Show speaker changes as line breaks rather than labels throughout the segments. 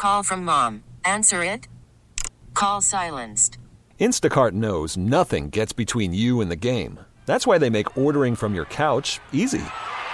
call from mom. Answer it. Call silenced.
Instacart knows nothing gets between you and the game. That's why they make ordering from your couch easy.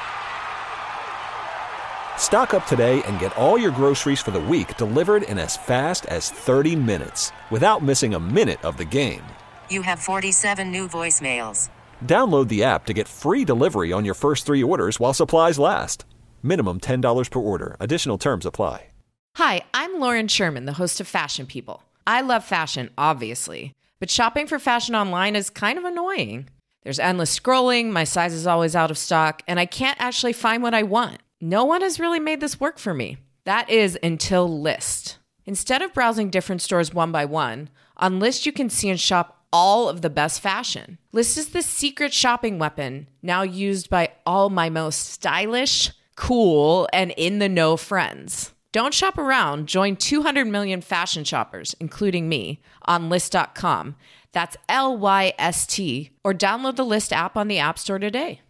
Stock up today and get all your groceries for the week delivered in as fast as 30 minutes without missing a minute of the game.
You have 47 new voicemails.
Download the app to get free delivery on your first 3 orders while supplies last. Minimum $10 per order. Additional terms apply.
Hi, I'm Lauren Sherman, the host of Fashion People. I love fashion, obviously, but shopping for fashion online is kind of annoying. There's endless scrolling, my size is always out of stock, and I can't actually find what I want. No one has really made this work for me. That is until Lyst. Instead of browsing different stores one by one, on Lyst you can see and shop all of the best fashion. Lyst is the secret shopping weapon now used by all my most stylish, cool, and in-the-know friends. Don't shop around. Join 200 million fashion shoppers, including me, on Lyst.com. That's Lyst, or download the Lyst app on the App Store today.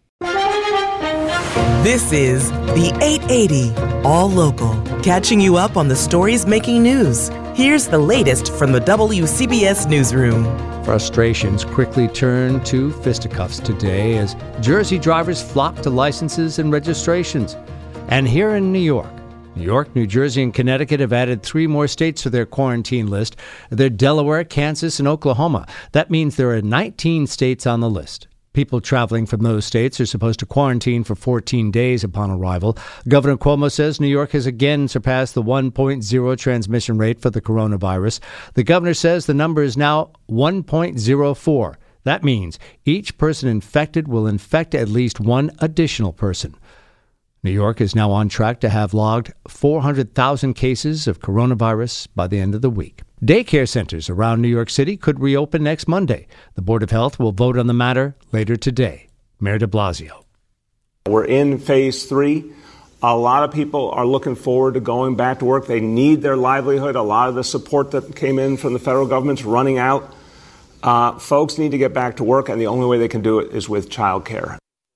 This is the 880 All Local, catching you up on the stories making news. Here's the latest from the WCBS Newsroom.
Frustrations quickly turned to fisticuffs today as Jersey drivers flocked to licenses and registrations. And here in New York, New Jersey, and Connecticut have added 3 more states to their quarantine list. They're Delaware, Kansas, and Oklahoma. That means there are 19 states on the list. People traveling from those states are supposed to quarantine for 14 days upon arrival. Governor Cuomo says New York has again surpassed the 1.0 transmission rate for the coronavirus. The governor says the number is now 1.04. That means each person infected will infect at least one additional person. New York is now on track to have logged 400,000 cases of coronavirus by the end of the week. Daycare centers around New York City could reopen next Monday. The Board of Health will vote on the matter later today. Mayor de Blasio.
We're in phase 3. A lot of people are looking forward to going back to work. They need their livelihood. A lot of the support that came in from the federal government's running out. Folks need to get back to work, and the only way they can do it is with childcare.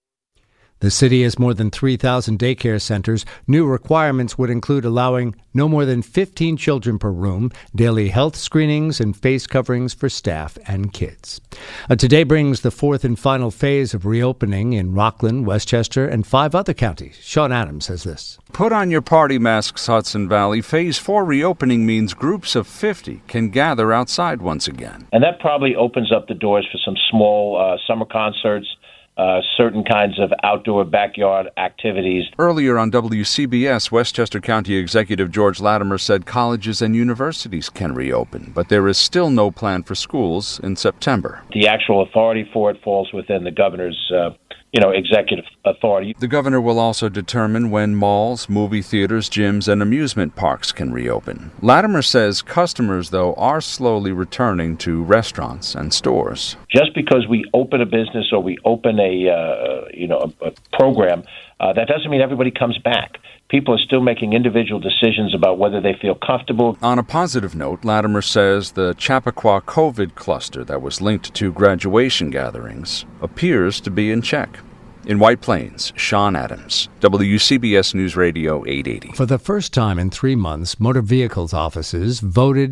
The city has more than 3,000 daycare centers. New requirements would include allowing no more than 15 children per room, daily health screenings, and face coverings for staff and kids. Today brings the 4th and final phase of reopening in Rockland, Westchester, and 5 other counties. Sean Adams says this.
Put on your party masks, Hudson Valley. Phase 4 reopening means groups of 50 can gather outside once again.
And that probably opens up the doors for some small summer concerts, certain kinds of outdoor backyard activities.
Earlier on WCBS, Westchester County Executive George Latimer said colleges and universities can reopen, but there is still no plan for schools in September.
The actual authority for it falls within the governor's executive authority.
The governor will also determine when malls, movie theaters, gyms, and amusement parks can reopen. Latimer says customers, though, are slowly returning to restaurants and stores.
Just because we open a business or we open a program, that doesn't mean everybody comes back. People are still making individual decisions about whether they feel comfortable.
On a positive note, Latimer says the Chappaqua COVID cluster that was linked to graduation gatherings appears to be in check. In White Plains, Sean Adams, WCBS News Radio 880.
For the first time in 3 months, motor vehicles offices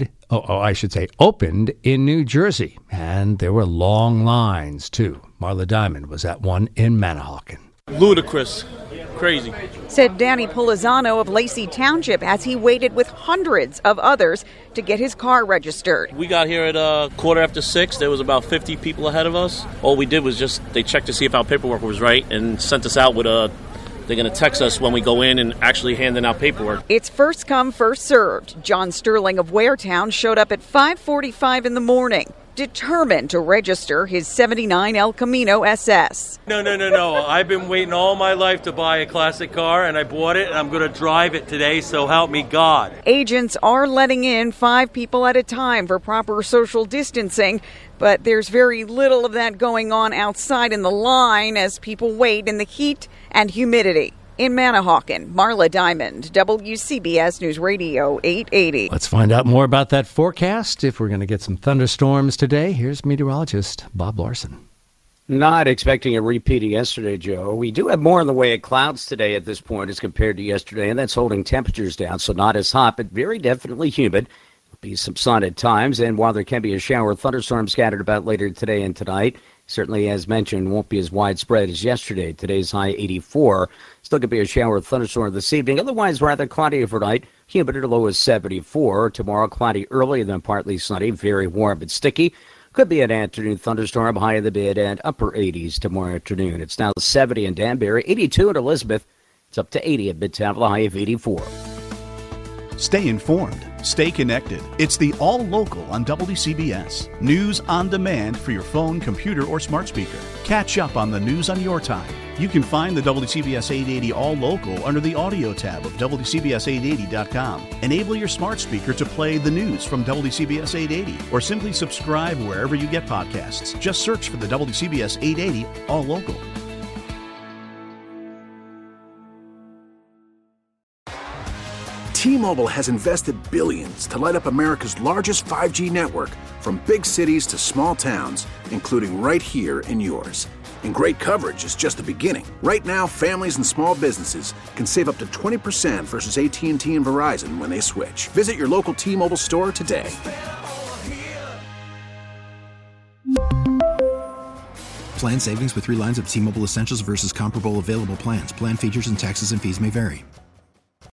opened in New Jersey. And there were long lines, too. Marla Diamond was at one in Manahawkin.
Ludicrous. Crazy.
Said Danny Polizano of Lacey Township as he waited with hundreds of others to get his car registered.
We got here at 6:15. There was about 50 people ahead of us. All we did was they checked to see if our paperwork was right and sent us out with they're going to text us when we go in and actually handing out paperwork.
It's first come, first served. John Sterling of Waretown showed up at 5:45 in the morning, determined to register his 79 El Camino SS.
No. I've been waiting all my life to buy a classic car, and I bought it, and I'm going to drive it today, so help me God.
Agents are letting in 5 people at a time for proper social distancing, but there's very little of that going on outside in the line as people wait in the heat and humidity. In Manahawkin, Marla Diamond, WCBS News Radio 880.
Let's find out more about that forecast. If we're going to get some thunderstorms today, here's meteorologist Bob Larson. Not expecting a repeat of yesterday, Joe. We do have more in the way of clouds today at this point as compared to yesterday, and that's holding temperatures down, so not as hot, but very definitely humid. There'll be some sun at times, and while there can be a shower or thunderstorm scattered about later today and tonight, certainly, as mentioned, won't be as widespread as yesterday. Today's high 84. Still could be a shower or thunderstorm this evening. Otherwise, rather cloudy overnight. Humid at a low of 74. Tomorrow, cloudy early and then partly sunny. Very warm but sticky. Could be an afternoon thunderstorm, high in the mid and upper 80s tomorrow afternoon. It's now 70 in Danbury, 82 in Elizabeth. It's up to 80 at Midtown, with a high of 84.
Stay informed. Stay connected. It's the All Local on WCBS. News on demand for your phone, computer, or smart speaker. Catch up on the news on your time. You can find the WCBS 880 All Local under the audio tab of WCBS880.com. Enable your smart speaker to play the news from WCBS 880 or simply subscribe wherever you get podcasts. Just search for the WCBS 880 All Local.
T-Mobile has invested billions to light up America's largest 5G network, from big cities to small towns, including right here in yours. And great coverage is just the beginning. Right now, families and small businesses can save up to 20% versus AT&T and Verizon when they switch. Visit your local T-Mobile store today.
Plan savings with 3 lines of T-Mobile Essentials versus comparable available plans. Plan features and taxes and fees may vary.